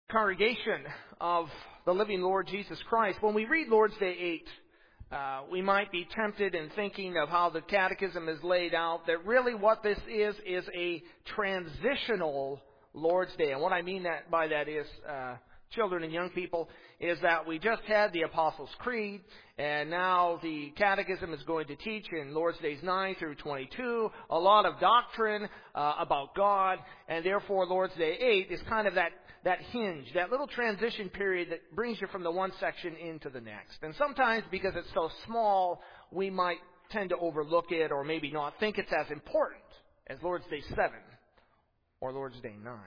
Congregation of the living Lord Jesus Christ, when we read Lord's Day 8, we might be tempted in thinking of how the Catechism is laid out, that really what this is a transitional Lord's Day. And what I mean by that is, children and young people, is that we just had the Apostles' Creed, and now the Catechism is going to teach in Lord's Days 9 through 22 a lot of doctrine about God, and therefore Lord's Day 8 is kind of that hinge, that little transition period that brings you from the one section into the next. And sometimes, because it's so small, we might tend to overlook it or maybe not think it's as important as Lord's Day 7 or Lord's Day 9.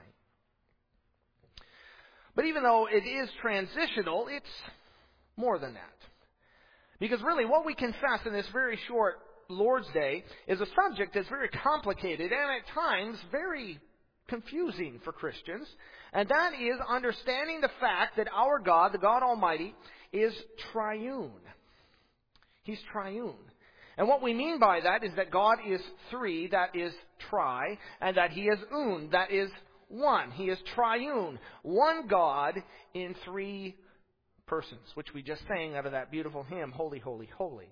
But even though it is transitional, it's more than that. Because really what we confess in this very short Lord's Day is a subject that's very complicated and at times very confusing for Christians. And that is understanding the fact that our God, the God Almighty, is triune. He's triune. And what we mean by that is that God is three, that is tri, and that He is un, that is one. He is triune. One God in three persons, which we just sang out of that beautiful hymn, Holy, Holy, Holy.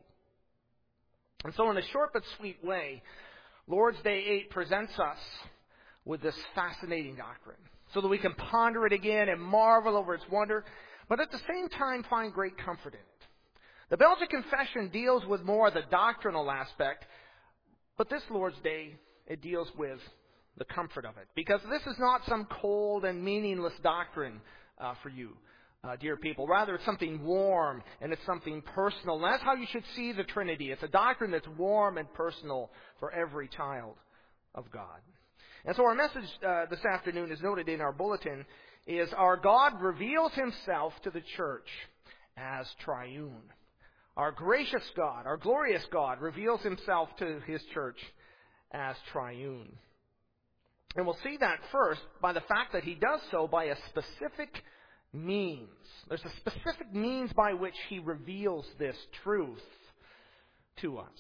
And so in a short but sweet way, Lord's Day 8 presents us with this fascinating doctrine, so that we can ponder it again and marvel over its wonder, but at the same time find great comfort in it. The Belgian Confession deals with more of the doctrinal aspect, but this Lord's Day, it deals with the comfort of it. Because this is not some cold and meaningless doctrine for you, dear people. Rather, it's something warm and it's something personal. And that's how you should see the Trinity. It's a doctrine that's warm and personal for every child of God. And so our message this afternoon, is noted in our bulletin, is our God reveals Himself to the church as triune. Our gracious God, our glorious God, reveals Himself to His church as triune. And we'll see that first by the fact that He does so by a specific means. There's a specific means by which He reveals this truth to us.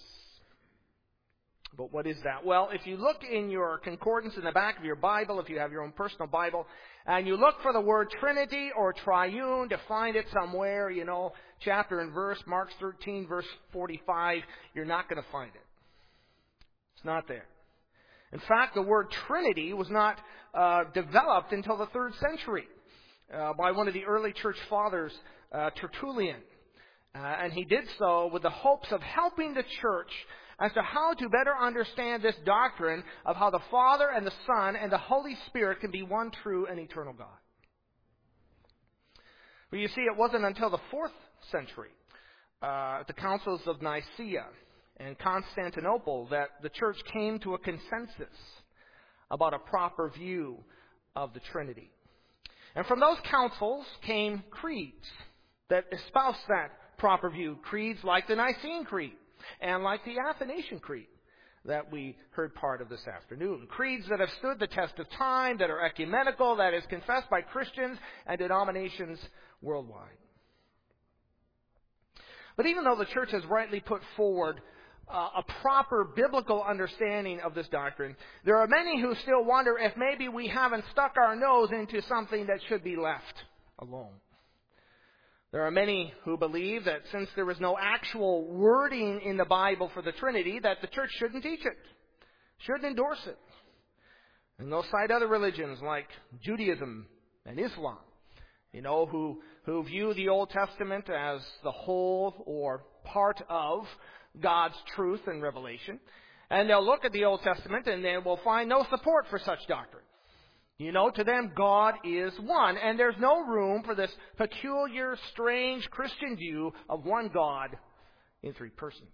But what is that? Well, if you look in your concordance in the back of your Bible, if you have your own personal Bible, and you look for the word Trinity or triune to find it somewhere, chapter and verse, Mark 13, verse 45, you're not going to find it. It's not there. In fact, the word Trinity was not developed until the 3rd century by one of the early church fathers, Tertullian. And he did so with the hopes of helping the church as to how to better understand this doctrine of how the Father and the Son and the Holy Spirit can be one true and eternal God. Well, you see, it wasn't until the 4th century, the councils of Nicaea and Constantinople, that the church came to a consensus about a proper view of the Trinity. And from those councils came creeds that espoused that proper view. Creeds like the Nicene Creed and like the Athanasian Creed that we heard part of this afternoon. Creeds that have stood the test of time, that are ecumenical, that is confessed by Christians and denominations worldwide. But even though the church has rightly put forward a proper biblical understanding of this doctrine, there are many who still wonder if maybe we haven't stuck our nose into something that should be left alone. There are many who believe that since there is no actual wording in the Bible for the Trinity, that the church shouldn't teach it, shouldn't endorse it. And they'll cite other religions like Judaism and Islam, who view the Old Testament as the whole or part of God's truth and revelation. And they'll look at the Old Testament and they will find no support for such doctrine. To them, God is one. And there's no room for this peculiar, strange Christian view of one God in three persons.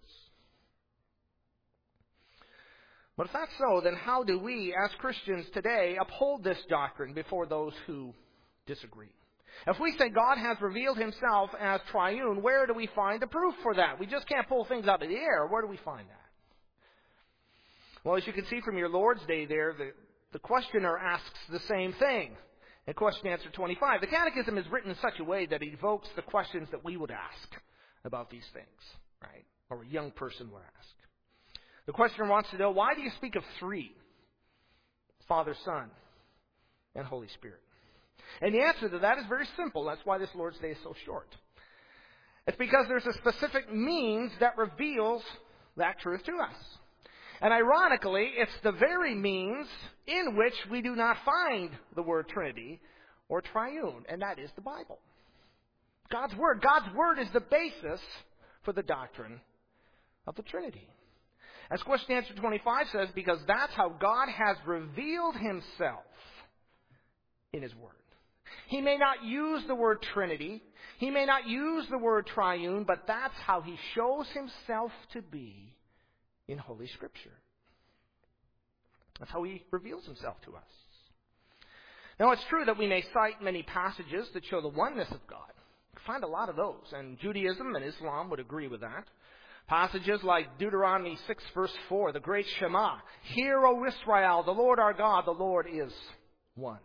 But if that's so, then how do we, as Christians today, uphold this doctrine before those who disagree? If we say God has revealed Himself as triune, where do we find the proof for that? We just can't pull things out of the air. Where do we find that? Well, as you can see from your Lord's Day there, the questioner asks the same thing in question answer 25. The Catechism is written in such a way that it evokes the questions that we would ask about these things, right? Or a young person would ask. The questioner wants to know, why do you speak of three? Father, Son, and Holy Spirit. And the answer to that is very simple. That's why this Lord's Day is so short. It's because there's a specific means that reveals that truth to us. And ironically, it's the very means in which we do not find the word Trinity or triune, and that is the Bible. God's Word. God's Word is the basis for the doctrine of the Trinity. As question answer 25 says, because that's how God has revealed Himself in His Word. He may not use the word Trinity. He may not use the word triune, but that's how He shows Himself to be in Holy Scripture. That's how He reveals Himself to us. Now, it's true that we may cite many passages that show the oneness of God. We find a lot of those, and Judaism and Islam would agree with that. Passages like Deuteronomy 6, verse 4, the great Shema. Hear, O Israel, the Lord our God, the Lord is one.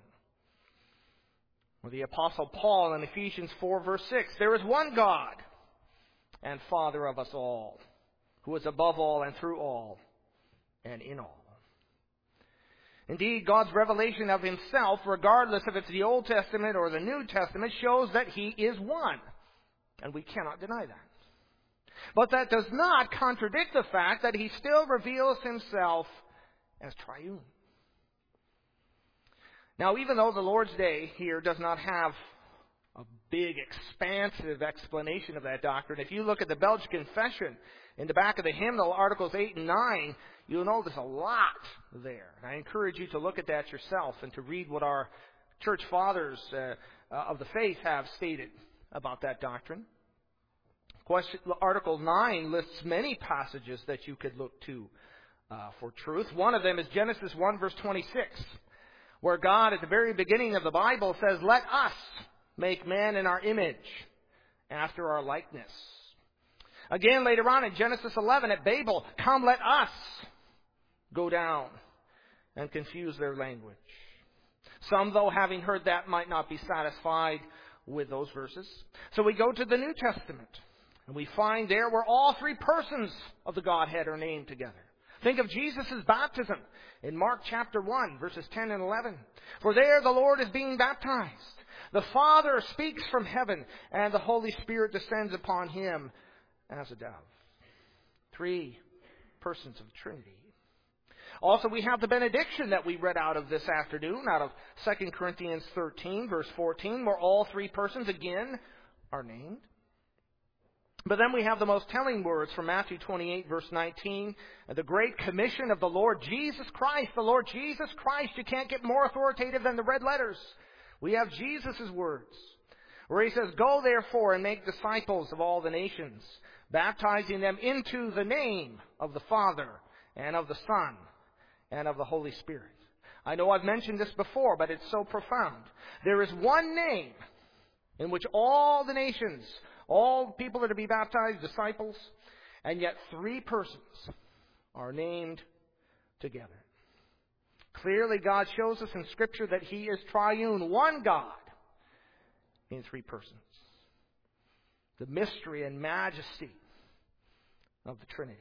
Or the Apostle Paul in Ephesians 4, verse 6, there is one God and Father of us all, who is above all and through all and in all. Indeed, God's revelation of Himself, regardless if it's the Old Testament or the New Testament, shows that He is one. And we cannot deny that. But that does not contradict the fact that He still reveals Himself as triune. Now, even though the Lord's Day here does not have a big, expansive explanation of that doctrine, if you look at the Belgian Confession, in the back of the hymnal, Articles 8 and 9, you'll notice a lot there. And I encourage you to look at that yourself and to read what our church fathers of the faith have stated about that doctrine. Article 9 lists many passages that you could look to for truth. One of them is Genesis 1, verse 26, where God, at the very beginning of the Bible, says, let us make man in our image, after our likeness. Again, later on in Genesis 11 at Babel, come, let us go down and confuse their language. Some, though, having heard that, might not be satisfied with those verses. So we go to the New Testament, and we find there where all three persons of the Godhead are named together. Think of Jesus' baptism in Mark chapter 1, verses 10 and 11. For there the Lord is being baptized. The Father speaks from heaven, and the Holy Spirit descends upon Him as a dove. Three persons of the Trinity. Also, we have the benediction that we read out of this afternoon, out of 2 Corinthians 13, verse 14, where all three persons again are named. But then we have the most telling words from Matthew 28, verse 19, the great commission of the Lord Jesus Christ. The Lord Jesus Christ, you can't get more authoritative than the red letters. We have Jesus' words, where He says, go therefore and make disciples of all the nations, baptizing them into the name of the Father and of the Son and of the Holy Spirit. I know I've mentioned this before, but it's so profound. There is one name in which all the nations, all people are to be baptized, disciples, and yet three persons are named together. Clearly, God shows us in Scripture that He is triune, one God in three persons. The mystery and majesty of the Trinity.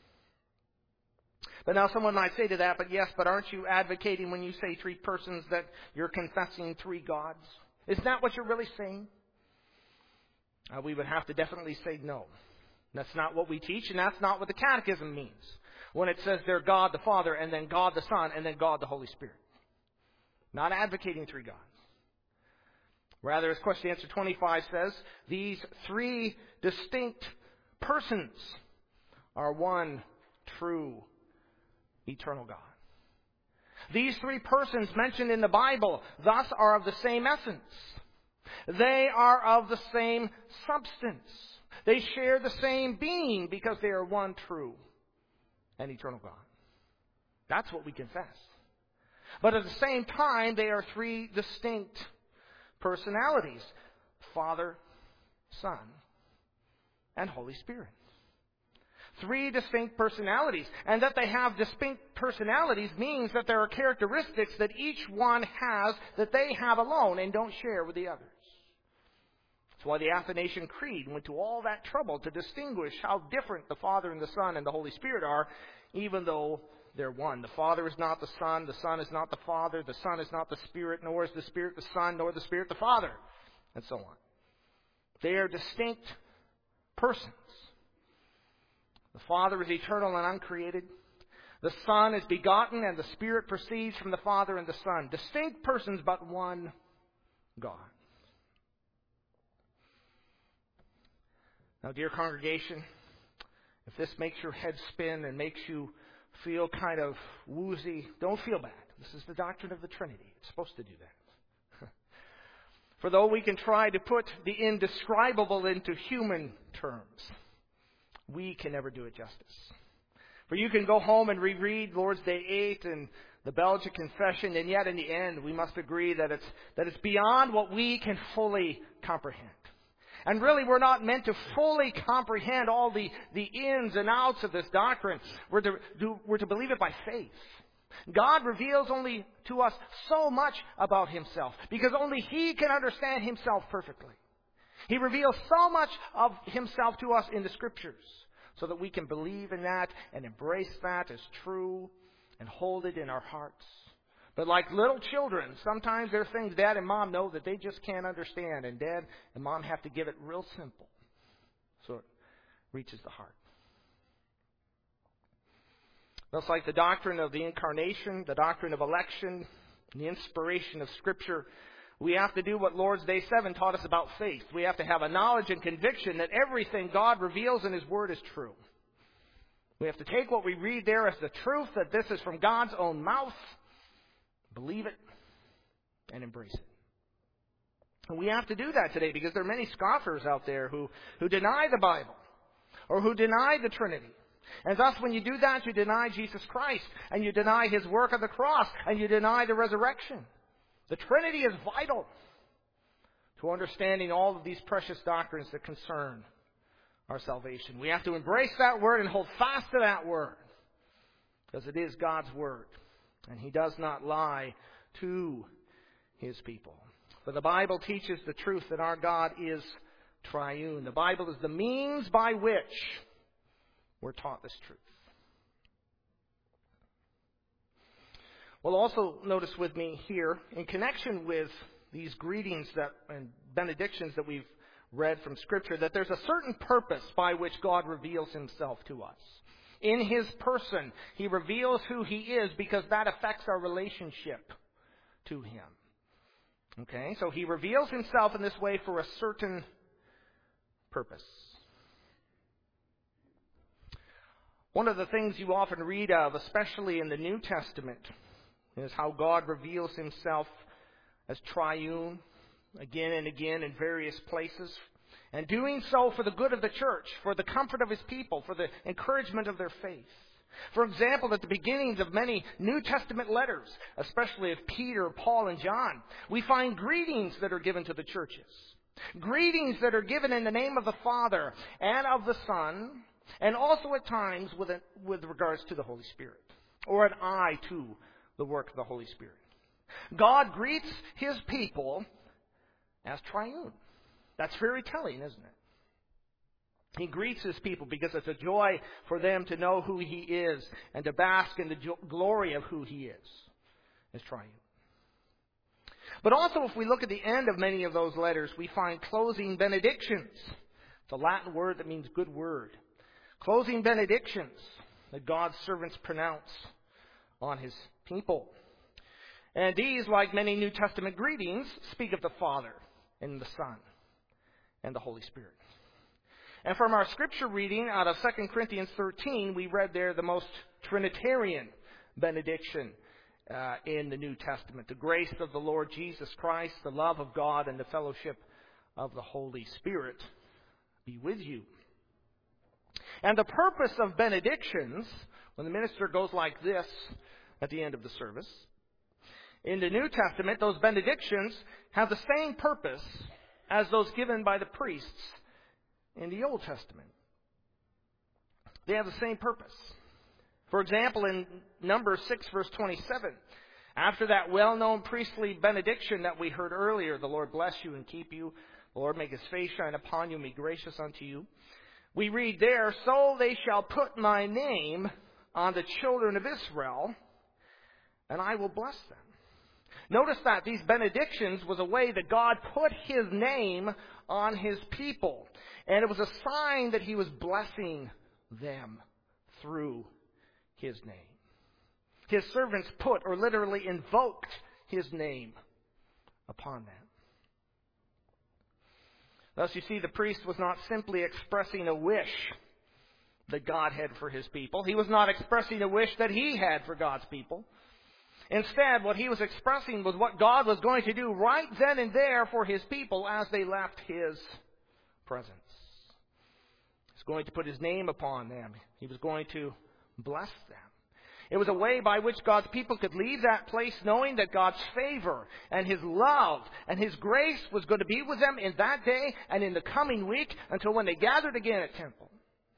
But now someone might say to that, but aren't you advocating when you say three persons that you're confessing three gods? Isn't that what you're really saying? We would have to definitely say no. That's not what we teach, and that's not what the Catechism means when it says they're God the Father, and then God the Son, and then God the Holy Spirit. Not advocating three gods. Rather, as question answer 25 says, these three distinct persons are one true eternal God. These three persons mentioned in the Bible thus are of the same essence. They are of the same substance. They share the same being because they are one true and eternal God. That's what we confess. But at the same time, they are three distinct personalities: Father, Son, and Holy Spirit. Three distinct personalities. And that they have distinct personalities means that there are characteristics that each one has that they have alone and don't share with the others. That's why the Athanasian Creed went to all that trouble to distinguish how different the Father and the Son and the Holy Spirit are, even though they're one. The Father is not the Son is not the Father, the Son is not the Spirit, nor is the Spirit the Son, nor the Spirit the Father, and so on. They are distinct persons. The Father is eternal and uncreated. The Son is begotten, and the Spirit proceeds from the Father and the Son. Distinct persons, but one God. Now, dear congregation, if this makes your head spin and makes you feel kind of woozy, don't feel bad. This is the doctrine of the Trinity. It's supposed to do that. For though we can try to put the indescribable into human terms, we can never do it justice. For you can go home and reread Lord's Day 8 and the Belgic Confession, and yet in the end we must agree that it's beyond what we can fully comprehend. And really we're not meant to fully comprehend all the ins and outs of this doctrine. We're to believe it by faith. God reveals only to us so much about Himself, because only He can understand Himself perfectly. He reveals so much of Himself to us in the Scriptures, so that we can believe in that and embrace that as true and hold it in our hearts. But like little children, sometimes there are things Dad and Mom know that they just can't understand, and Dad and Mom have to give it real simple so it reaches the heart. That's like the doctrine of the Incarnation, the doctrine of election, and the inspiration of Scripture. We have to do what Lord's Day 7 taught us about faith. We have to have a knowledge and conviction that everything God reveals in His Word is true. We have to take what we read there as the truth, that this is from God's own mouth, believe it, and embrace it. And we have to do that today because there are many scoffers out there who deny the Bible or who deny the Trinity. And thus when you do that, you deny Jesus Christ, and you deny His work on the cross, and you deny the resurrection. The Trinity is vital to understanding all of these precious doctrines that concern our salvation. We have to embrace that Word and hold fast to that Word, because it is God's Word, and He does not lie to His people. For the Bible teaches the truth that our God is triune. The Bible is the means by which we're taught this truth. Well, also notice with me here, in connection with these greetings and benedictions that we've read from Scripture, that there's a certain purpose by which God reveals Himself to us. In His person, He reveals who He is because that affects our relationship to Him. Okay, so He reveals Himself in this way for a certain purpose. One of the things you often read of, especially in the New Testament, is how God reveals Himself as triune again and again in various places, and doing so for the good of the church, for the comfort of His people, for the encouragement of their faith. For example, at the beginnings of many New Testament letters, especially of Peter, Paul, and John, we find greetings that are given to the churches. Greetings that are given in the name of the Father and of the Son, and also at times with regards to the Holy Spirit, or an eye to the work of the Holy Spirit. God greets His people as triune. That's very telling, isn't it? He greets His people because it's a joy for them to know who He is and to bask in the glory of who He is as triune. But also, if we look at the end of many of those letters, we find closing benedictions. It's a Latin word that means good word. Closing benedictions that God's servants pronounce on His people. And these, like many New Testament greetings, speak of the Father and the Son and the Holy Spirit. And from our scripture reading out of 2 Corinthians 13, we read there the most Trinitarian benediction in the New Testament. The grace of the Lord Jesus Christ, the love of God, and the fellowship of the Holy Spirit be with you. And the purpose of benedictions, when the minister goes like this at the end of the service, in the New Testament, those benedictions have the same purpose as those given by the priests in the Old Testament. They have the same purpose. For example, in Numbers 6, verse 27, after that well-known priestly benediction that we heard earlier, the Lord bless you and keep you, the Lord make His face shine upon you and be gracious unto you, we read there, so they shall put my name on the children of Israel, and I will bless them. Notice that these benedictions was a way that God put His name on His people. And it was a sign that He was blessing them through His name. His servants put, or literally invoked, His name upon them. Thus you see, the priest was not simply expressing a wish that God had for His people. He was not expressing a wish that he had for God's people. Instead, what he was expressing was what God was going to do right then and there for His people as they left His presence. He was going to put His name upon them. He was going to bless them. It was a way by which God's people could leave that place knowing that God's favor and His love and His grace was going to be with them in that day and in the coming week until when they gathered again at temple.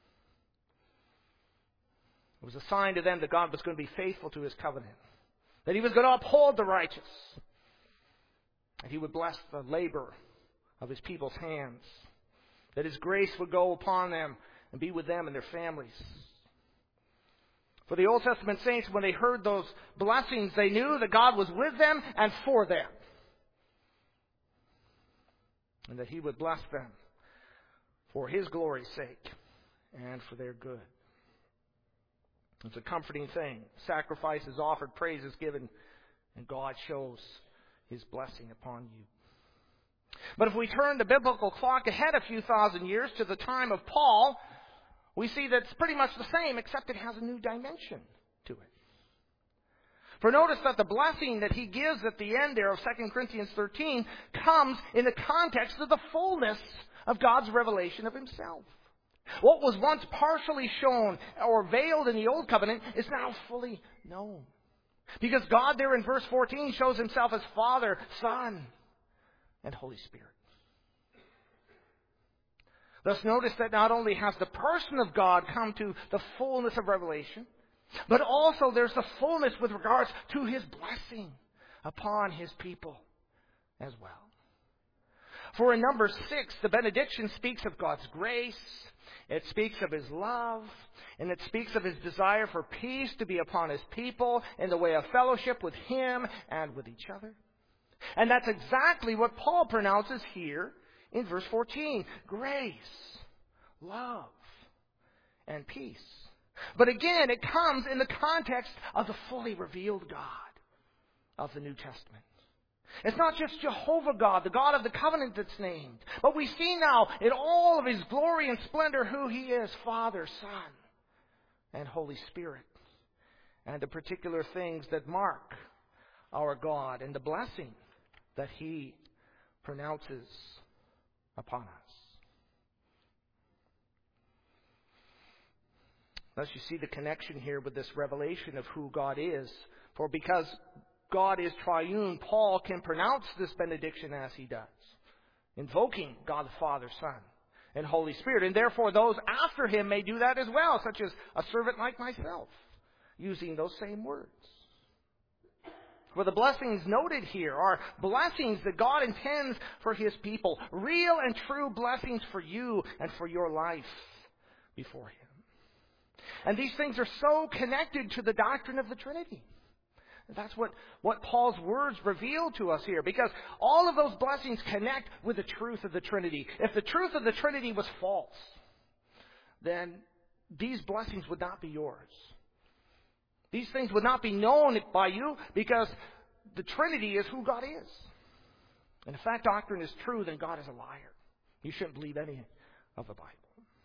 It was a sign to them that God was going to be faithful to His covenant, that He was going to uphold the righteous, that He would bless the labor of His people's hands, that His grace would go upon them and be with them and their families. For the Old Testament saints, when they heard those blessings, they knew that God was with them and for them, and that He would bless them for His glory's sake and for their good. It's a comforting thing. Sacrifice is offered, praise is given, and God shows His blessing upon you. But if we turn the biblical clock ahead a few thousand years to the time of Paul, we see that it's pretty much the same, except it has a new dimension to it. For notice that the blessing that he gives at the end there of 2 Corinthians 13 comes in the context of the fullness of God's revelation of Himself. What was once partially shown or veiled in the Old Covenant is now fully known. Because God there in verse 14 shows Himself as Father, Son, and Holy Spirit. Thus notice that not only has the person of God come to the fullness of revelation, but also there's the fullness with regards to His blessing upon His people as well. For in Numbers 6, the benediction speaks of God's grace, it speaks of His love, and it speaks of His desire for peace to be upon His people in the way of fellowship with Him and with each other. And that's exactly what Paul pronounces here in verse 14. Grace, love, and peace. But again, it comes in the context of the fully revealed God of the New Testament. It's not just Jehovah God, the God of the covenant that's named. But we see now in all of His glory and splendor who He is, Father, Son, and Holy Spirit. And the particular things that mark our God and the blessing that He pronounces upon us. Thus you see the connection here with this revelation of who God is. For because God is triune, Paul can pronounce this benediction as he does, invoking God the Father, Son, and Holy Spirit. And therefore those after him may do that as well, such as a servant like myself, using those same words. For the blessings noted here are blessings that God intends for His people, real and true blessings for you and for your life before Him. And these things are so connected to the doctrine of the Trinity. That's what Paul's words reveal to us here, because all of those blessings connect with the truth of the Trinity. If the truth of the Trinity was false, then these blessings would not be yours. These things would not be known by you, because the Trinity is who God is. And if that doctrine is true, then God is a liar. You shouldn't believe any of the Bible.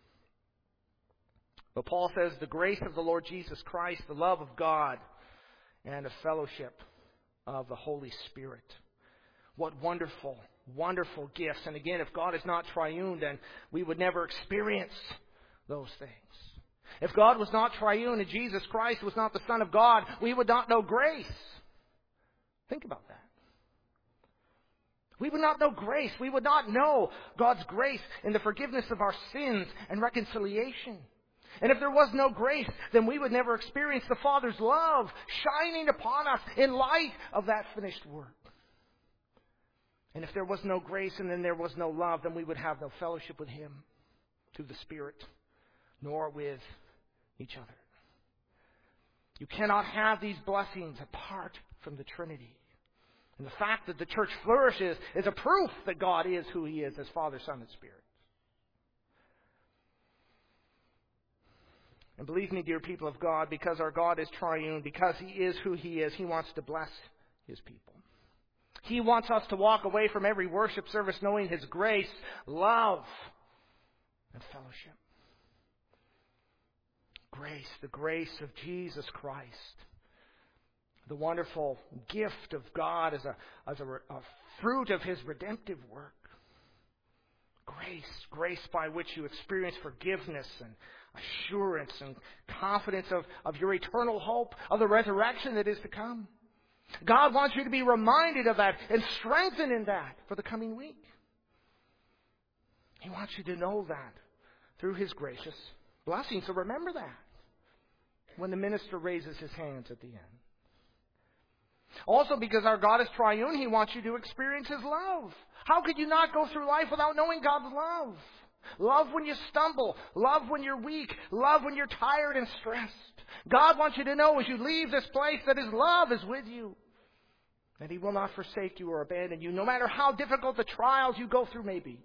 But Paul says the grace of the Lord Jesus Christ, the love of God, and the fellowship of the Holy Spirit. What wonderful, wonderful gifts. And again, if God is not triune, then we would never experience those things. If God was not triune and Jesus Christ was not the Son of God, we would not know grace. Think about that. We would not know grace. We would not know God's grace in the forgiveness of our sins and reconciliation. And if there was no grace, then we would never experience the Father's love shining upon us in light of that finished work. And if there was no grace and then there was no love, then we would have no fellowship with Him through the Spirit, nor with each other. You cannot have these blessings apart from the Trinity. And the fact that the church flourishes is a proof that God is who He is as Father, Son, and Spirit. And believe me, dear people of God, because our God is triune, because He is who He is, He wants to bless His people. He wants us to walk away from every worship service knowing His grace, love, and fellowship. Grace, the grace of Jesus Christ. The wonderful gift of God as a fruit of His redemptive work. Grace by which you experience forgiveness and assurance and confidence of your eternal hope, of the resurrection that is to come. God wants you to be reminded of that and strengthened in that for the coming week. He wants you to know that through His gracious blessing. So remember that when the minister raises his hands at the end. Also, because our God is triune, He wants you to experience His love. How could you not go through life without knowing God's love? Love when you stumble. Love when you're weak. Love when you're tired and stressed. God wants you to know as you leave this place that His love is with you. That He will not forsake you or abandon you, no matter how difficult the trials you go through may be.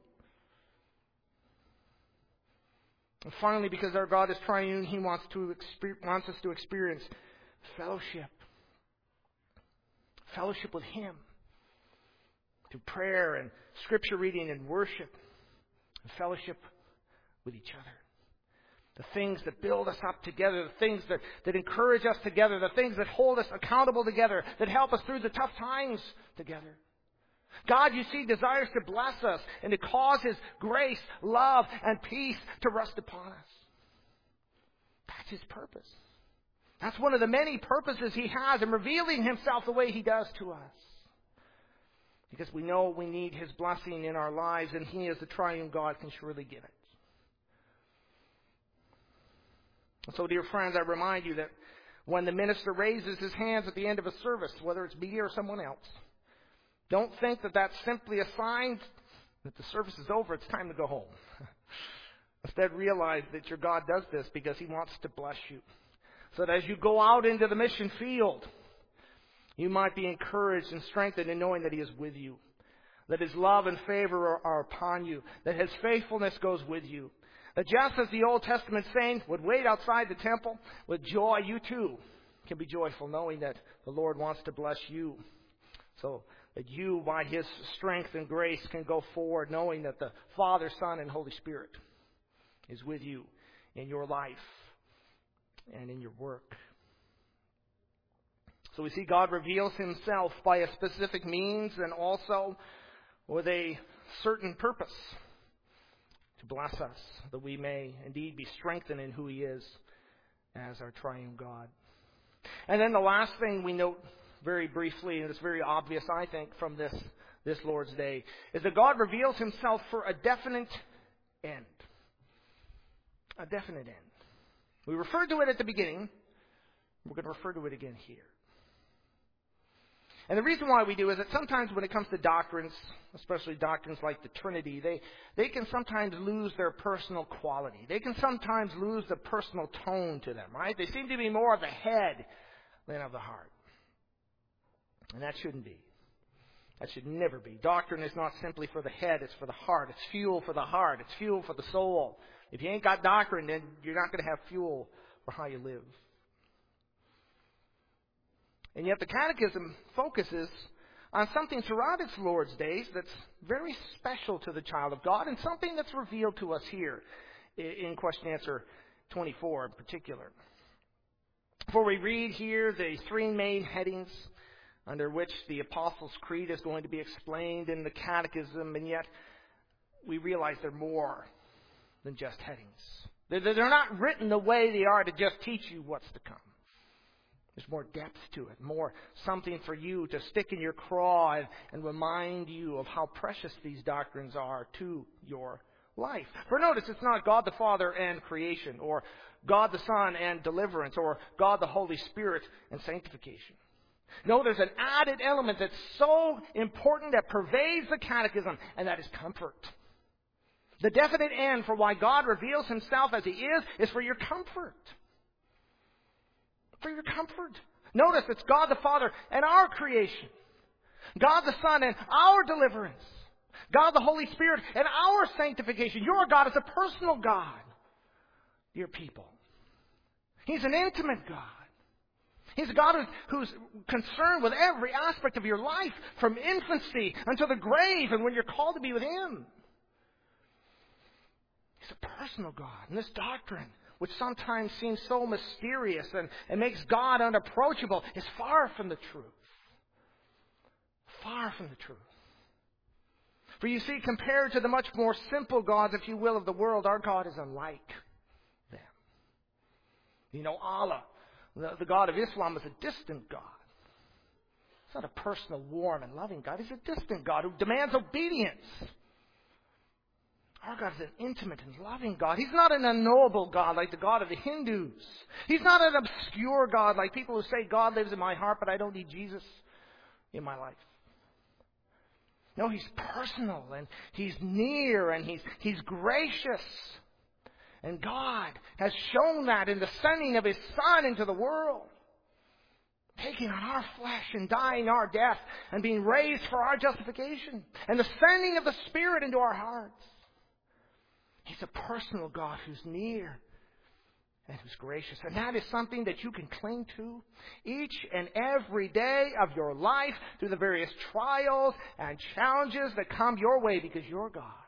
And finally, because our God is triune, He wants us to experience fellowship. Fellowship with Him. Through prayer and scripture reading and worship. And fellowship with each other. The things that build us up together. The things that encourage us together. The things that hold us accountable together. That help us through the tough times together. God, you see, desires to bless us and to cause His grace, love, and peace to rest upon us. That's His purpose. That's one of the many purposes He has in revealing Himself the way He does to us. Because we know we need His blessing in our lives, and He, as the triune God, can surely give it. So, dear friends, I remind you that when the minister raises his hands at the end of a service, whether it's me or someone else, don't think that that's simply a sign that the service is over, it's time to go home. Instead, realize that your God does this because He wants to bless you. So that as you go out into the mission field, you might be encouraged and strengthened in knowing that He is with you. That His love and favor are upon you. That His faithfulness goes with you. That just as the Old Testament saints would wait outside the temple with joy, you too can be joyful knowing that the Lord wants to bless you. So that you, by His strength and grace, can go forward knowing that the Father, Son, and Holy Spirit is with you in your life and in your work. So we see God reveals Himself by a specific means and also with a certain purpose to bless us, that we may indeed be strengthened in who He is as our triune God. And then the last thing we note very briefly, and it's very obvious, I think, from this Lord's Day, is that God reveals Himself for a definite end. A definite end. We referred to it at the beginning. We're going to refer to it again here. And the reason why we do is that sometimes when it comes to doctrines, especially doctrines like the Trinity, they can sometimes lose their personal quality. They can sometimes lose the personal tone to them, right? They seem to be more of the head than of the heart. And that shouldn't be. That should never be. Doctrine is not simply for the head, it's for the heart. It's fuel for the heart. It's fuel for the soul. If you ain't got doctrine, then you're not going to have fuel for how you live. And yet the Catechism focuses on something throughout its Lord's days that's very special to the child of God and something that's revealed to us here in question answer 24 in particular. For we read here the three main headings under which the Apostles' Creed is going to be explained in the Catechism, and yet we realize they're more than just headings. They're not written the way they are to just teach you what's to come. There's more depth to it, more something for you to stick in your craw and remind you of how precious these doctrines are to your life. For notice, it's not God the Father and creation, or God the Son and deliverance, or God the Holy Spirit and sanctification. No, there's an added element that's so important that pervades the Catechism, and that is comfort. The definite end for why God reveals Himself as He is for your comfort. for your comfort. Notice it's God the Father and our creation. God the Son and our deliverance. God the Holy Spirit and our sanctification. Your God is a personal God, dear people. He's an intimate God. He's a God who's concerned with every aspect of your life, from infancy until the grave and when you're called to be with Him. He's a personal God. And this doctrine, which sometimes seems so mysterious and makes God unapproachable, is far from the truth. Far from the truth. For you see, compared to the much more simple gods, if you will, of the world, our God is unlike them. You know, Allah, the God of Islam, is a distant God. He's not a personal, warm, and loving God. He's a distant God who demands obedience. Our God is an intimate and loving God. He's not an unknowable God like the God of the Hindus. He's not an obscure God like people who say, God lives in my heart, but I don't need Jesus in my life. No, He's personal, and He's near, and He's gracious. And God has shown that in the sending of His Son into the world, taking on our flesh and dying our death and being raised for our justification, and the sending of the Spirit into our hearts. He's a personal God who's near and who's gracious. And that is something that you can cling to each and every day of your life through the various trials and challenges that come your way, because your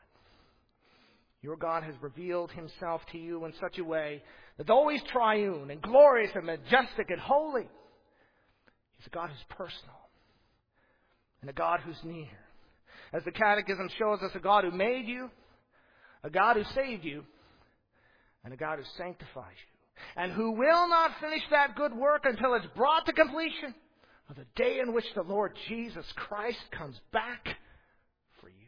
God has revealed Himself to you in such a way that though He's triune and glorious and majestic and holy, He's a God who's personal and a God who's near. As the Catechism shows us, a God who made you, a God who saved you, and a God who sanctifies you, and who will not finish that good work until it's brought to completion on the day in which the Lord Jesus Christ comes back for you.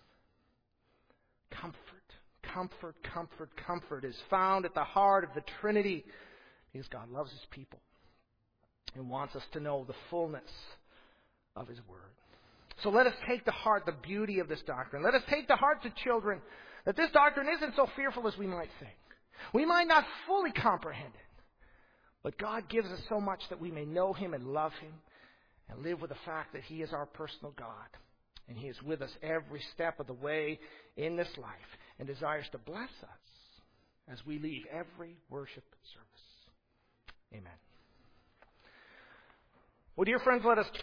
Comfort is found at the heart of the Trinity, because God loves His people and wants us to know the fullness of His Word. So let us take to heart the beauty of this doctrine. Let us take to heart, the children, that this doctrine isn't so fearful as we might think. We might not fully comprehend it, but God gives us so much that we may know Him and love Him and live with the fact that He is our personal God, and He is with us every step of the way in this life and desires to bless us as we leave every worship service. Amen. Well, dear friends, let us